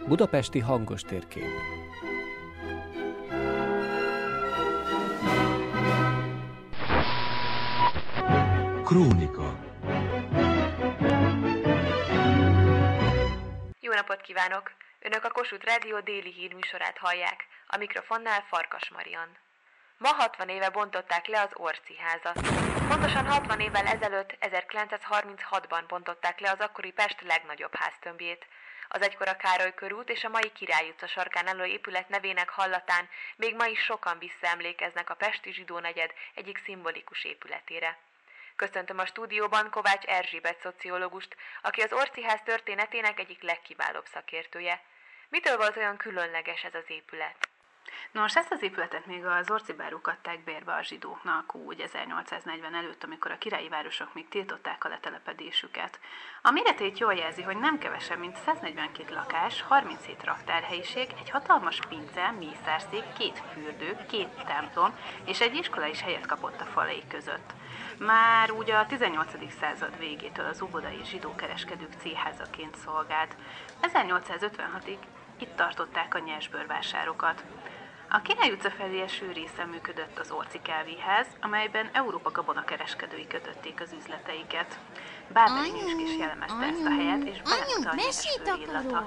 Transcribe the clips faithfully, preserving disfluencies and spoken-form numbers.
Budapesti hangos térkép. Krónika. Jó napot kívánok! Önök a Kossuth Rádió déli hírműsorát hallják. A mikrofonnál Farkas Marian. Ma hatvan éve bontották le az Orczy házat. Pontosan hatvan évvel ezelőtt, ezerkilencszázharminchatban bontották le az akkori Pest legnagyobb háztömbjét. Az egykor a Károly körút és a mai Király utca sarkán álló épület nevének hallatán még ma is sokan visszaemlékeznek a pesti zsidó negyed egyik szimbolikus épületére. Köszöntöm a stúdióban Kovács Erzsébet szociológust, aki az Orczy ház történetének egyik legkiválóbb szakértője. Mitől volt olyan különleges ez az épület? Nos, ezt az épületet még az orczy bárok adták bérbe a zsidóknak úgy ezernyolcszáznegyven előtt, amikor a királyi városok még tiltották a letelepedésüket. A méretét jól jelzi, hogy nem kevesebb, mint száznegyvenkét lakás, harminchét raktárhelyiség, egy hatalmas pince, mészárszék, két fürdő, két templom és egy iskola is helyet kapott a falai között. Már úgy a tizennyolcadik század végétől az óvodai zsidó kereskedők céházaként szolgált. ezernyolcszázötvenhatig itt tartották a nyersbőrvásárokat. A Király utca felé eső részen működött az Orczy kávéház, amelyben Európa gabonakereskedői kötötték az üzleteiket. Bábeli Nyüsk is jellemezte ezt a helyet, és belemutat a nyersbőr illata.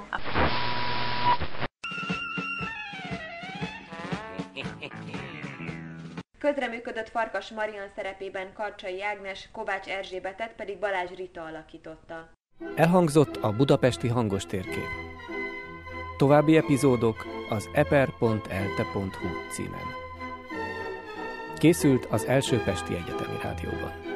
Közreműködött Farkas Marian szerepében Karcsai Ágnes, Kovács Erzsébetet pedig Balázs Rita alakította. Elhangzott a budapesti hangos térkép. További epizódok az eper pont elte pont hu címen. Készült az Első Pesti Egyetemi Rádióban.